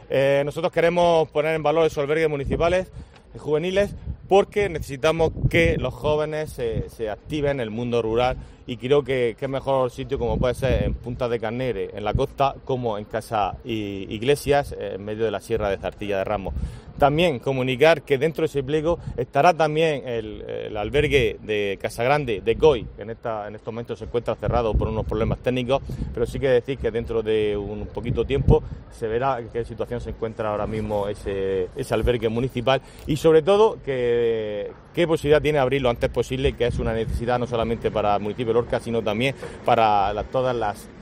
Nosotros queremos poner en valor esos albergues municipales juveniles porque necesitamos que los jóvenes se activen en el mundo rural y creo que qué mejor sitio como puede ser en Punta de Carnere, en la costa, como en Casa Iglesias, en medio de la Sierra de Zartilla de Ramos. También comunicar que dentro de ese pliego estará también el albergue de Casagrande de COI, que en estos momentos se encuentra cerrado por unos problemas técnicos, pero sí que decir que dentro de un poquito tiempo se verá en qué situación se encuentra ahora mismo ese albergue municipal y sobre todo qué posibilidad tiene abrir lo antes posible, que es una necesidad no solamente para el municipio de Lorca, sino también para todas las